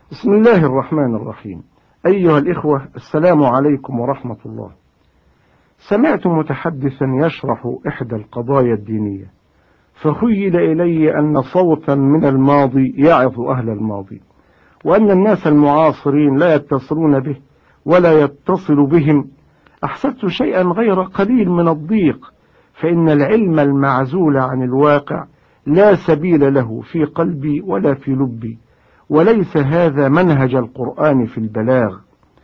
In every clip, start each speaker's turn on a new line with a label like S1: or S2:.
S1: بسم الله الرحمن الرحيم. أيها الإخوة، السلام عليكم ورحمة الله. سمعت متحدثا يشرح إحدى القضايا الدينية، فخيل إلي أن صوتا من الماضي يعظ أهل الماضي، وأن الناس المعاصرين لا يتصلون به ولا يتصل بهم. أحسست شيئا غير قليل من الضيق، فإن العلم المعزول عن الواقع لا سبيل له في قلبي ولا في لبي، وليس هذا منهج القرآن في البلاغ.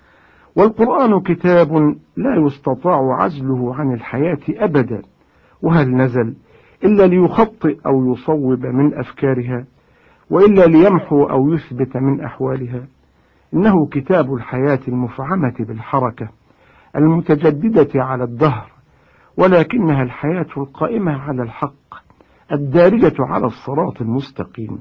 S1: والقرآن كتاب لا يستطاع عزله عن الحياة أبدا، وهل نزل إلا ليخطئ أو يصوب من أفكارها، وإلا ليمحو أو يثبت من أحوالها. إنه كتاب الحياة المفعمة بالحركة المتجددة على الدهر، ولكنها الحياة القائمة على الحق الدارجة على الصراط المستقيم.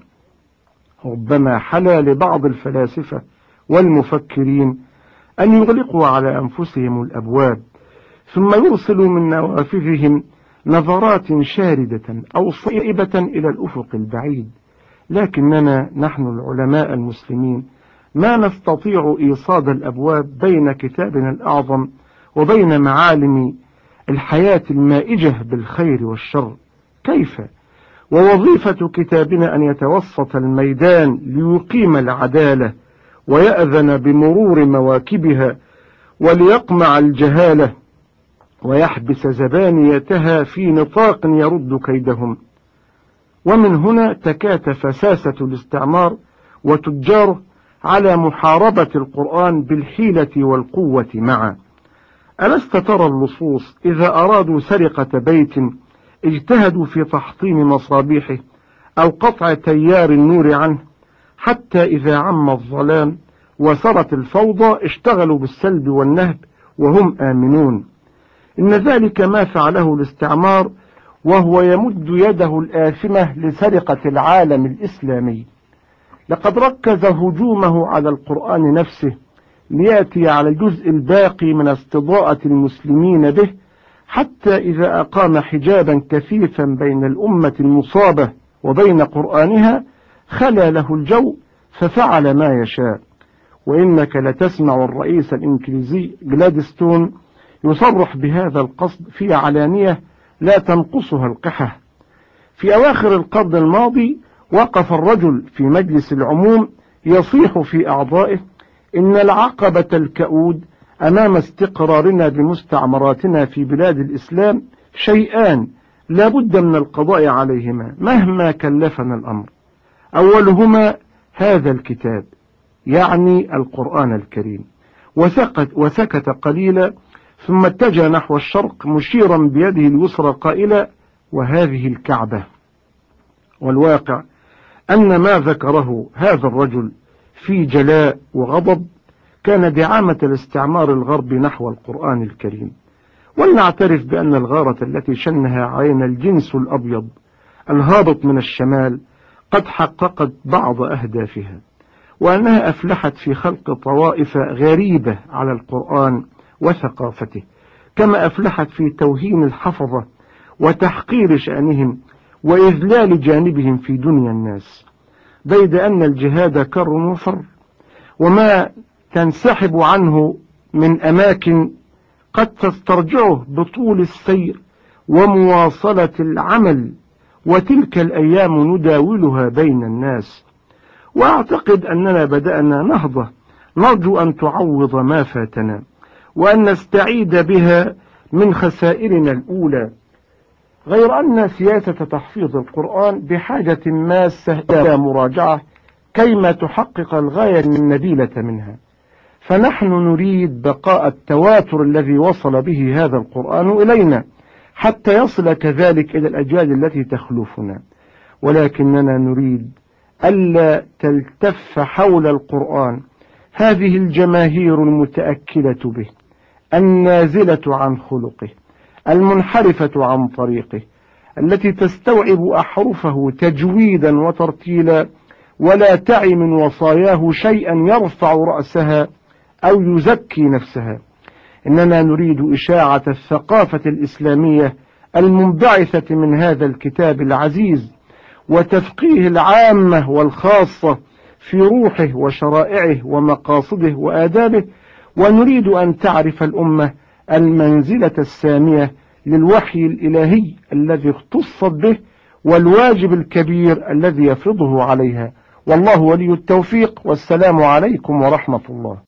S1: ربما حلا لبعض الفلاسفة والمفكرين أن يغلقوا على أنفسهم الأبواب، ثم يرسلوا من نوافذهم نظرات شاردة أو صائبة إلى الأفق البعيد، لكننا نحن العلماء المسلمين ما نستطيع إيصاد الأبواب بين كتابنا الأعظم وبين معالم الحياة المائجة بالخير والشر. كيف؟ ووظيفة كتابنا أن يتوسط الميدان ليقيم العدالة ويأذن بمرور مواكبها، وليقمع الجهالة ويحبس زبانيتها في نطاق يرد كيدهم. ومن هنا تكاتف ساسة الاستعمار وتجاره على محاربة القرآن بالحيلة والقوة معا. ألست ترى اللصوص إذا أرادوا سرقة بيت اجتهدوا في تحطيم مصابيحه أو قطع تيار النور عنه، حتى إذا عم الظلام وسرت الفوضى اشتغلوا بالسلب والنهب وهم آمنون. إن ذلك ما فعله الاستعمار، وهو يمد يده الآثمة لسرقة العالم الإسلامي. لقد ركز هجومه على القرآن نفسه ليأتي على الجزء الباقي من استضاءة المسلمين به، حتى إذا أقام حجابا كثيفا بين الأمة المصابة وبين قرآنها خلى له الجو ففعل ما يشاء. وإنك لتسمع الرئيس الإنجليزي جلادستون يصرح بهذا القصد في علانية لا تنقصها القحة. في أواخر القرن الماضي وقف الرجل في مجلس العموم يصيح في أعضائه: إن العقبة الكؤود أمام استقرارنا بمستعمراتنا في بلاد الإسلام شيئان لا بد من القضاء عليهما مهما كلفنا الأمر. أولهما هذا الكتاب، يعني القرآن الكريم. وسكت قليلا، ثم اتجه نحو الشرق مشيرا بيده اليسرى قائلا: وهذه الكعبة. والواقع أن ما ذكره هذا الرجل في جلاء وغضب كان دعامة الاستعمار الغربي نحو القرآن الكريم. ولنعترف بأن الغارة التي شنها علينا الجنس الأبيض الهابط من الشمال قد حققت بعض أهدافها، وأنها أفلحت في خلق طوائف غريبة على القرآن وثقافته، كما أفلحت في توهين الحفظة وتحقير شأنهم وإذلال جانبهم في دنيا الناس، بيد أن الجهاد كر وفر، وما تنسحب عنه من أماكن قد تسترجعه بطول السير ومواصلة العمل، وتلك الأيام نداولها بين الناس. وأعتقد أننا بدأنا نهضة نرجو أن تعوض ما فاتنا، وأن نستعيد بها من خسائرنا الأولى، غير أن سياسة تحفيظ القرآن بحاجة ماسة إلى مراجعة كيما تحقق الغاية النبيلة منها. فنحن نريد بقاء التواتر الذي وصل به هذا القرآن إلينا حتى يصل كذلك إلى الأجيال التي تخلفنا، ولكننا نريد ألا تلتف حول القرآن هذه الجماهير المتأكلة به، النازلة عن خلقه، المنحرفة عن طريقه، التي تستوعب أحرفه تجويدا وترتيلا ولا تعي من وصاياه شيئا يرفع رأسها أو يزكي نفسها. إننا نريد إشاعة الثقافة الإسلامية المنبعثة من هذا الكتاب العزيز، وتفقيه العامة والخاصة في روحه وشرائعه ومقاصده وآدابه. ونريد أن تعرف الأمة المنزلة السامية للوحي الإلهي الذي اختصت به، والواجب الكبير الذي يفرضه عليها. والله ولي التوفيق، والسلام عليكم ورحمة الله.